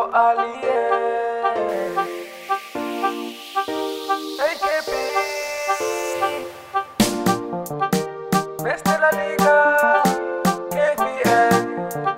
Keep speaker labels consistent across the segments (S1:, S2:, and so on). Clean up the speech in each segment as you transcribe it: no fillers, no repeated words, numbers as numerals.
S1: aliye AKP Best de la liga KPN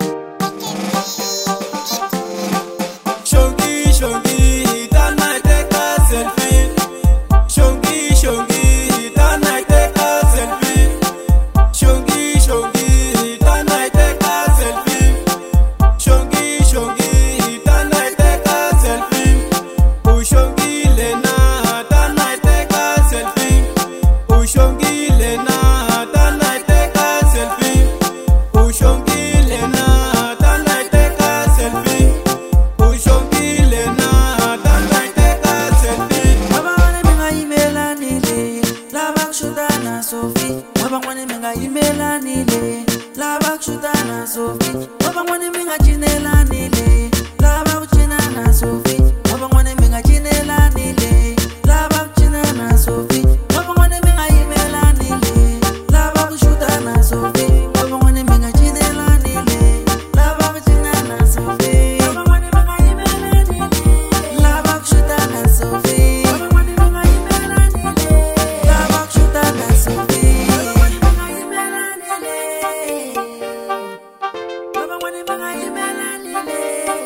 S2: Shongi, Shongi, that night take a selfie. Shongi, Shongi, that night take a selfie. Shongi, Shongi, that night take a selfie. Shongi, Shongi, that night take a selfie. Oh Shongi Lena, that night take a selfie. Oh Shongi Lena, that night take a selfie. Oh Shongi Lena, that night take a selfie. Oh Shongi Lena, that night take a selfie.
S3: Wabangwane minga imela nile, lava kushutana Sophie. Wabangwane minga imela nile, lava kushutana Sophie. Wabangwane minga chinela nile, lava kuchinana Sophie. Wabangwane minga chinela nile, lava kuchinana Sophie. Wabangwane minga imela nile, lava kushutana Sophie. Wabangwane minga chinela nile, lava kuchinana Sophie. Wabangwane minga imela nile, lava kushutana Sophie. Wabangwane minga imela nile, lava kushutana Sophie. Wabangwane minga imela nile, wabangwane minga imela nile.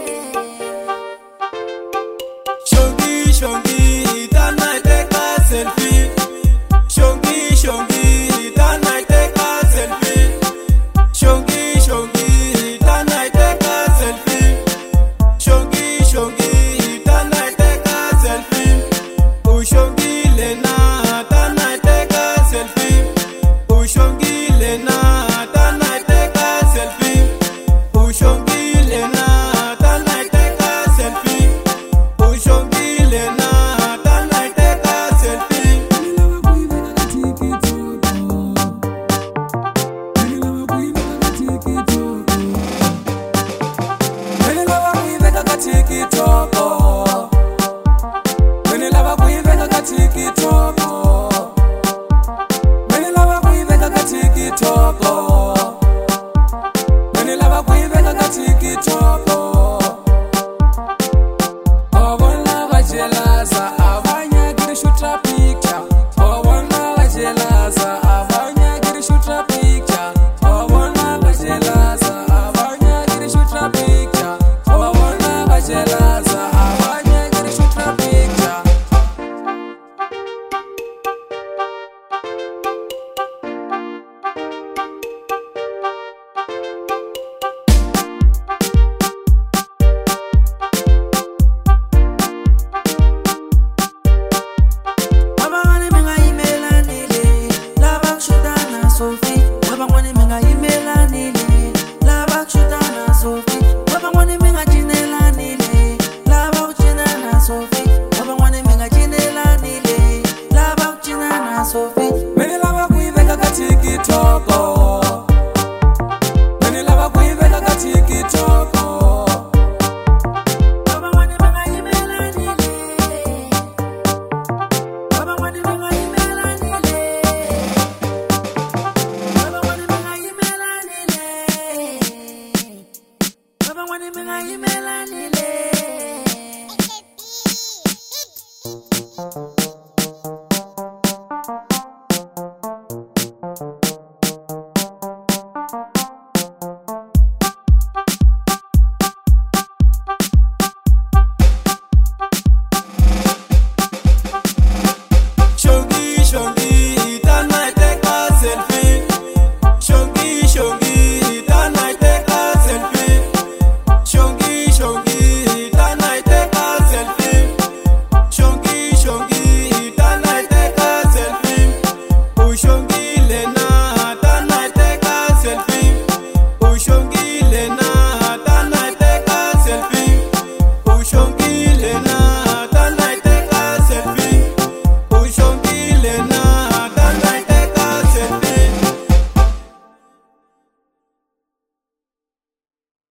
S2: Shongi, Shongi, that night take a selfie. Shongi, Shongi, that night take a selfie. Shongi, Shongi, that night take a selfie. Shongi, Shongi, that night take a selfie. Oh Shongi Lena, that night take a selfie. Oh Shongi Lena, that night take a selfie. Oh Shongi Lena, that night take a selfie. Oh Shongi Lena, that night take a selfie.
S3: Wabangwane minga imela nile, lava kushutana Sophie. Wabangwane minga imela nile, lava kushutana Sophie. Wabangwane minga chinela nile, lava kuchinana Sophie. Wabangwane minga chinela nile, lava kuchinana Sophie.
S2: Many lava kuiveka katiki toko. Many lava kuiveka katiki toko.
S3: Wabangwane minga imela nile, wabangwane minga imela nile, wabangwane minga imela nile, wabangwane minga imela nile.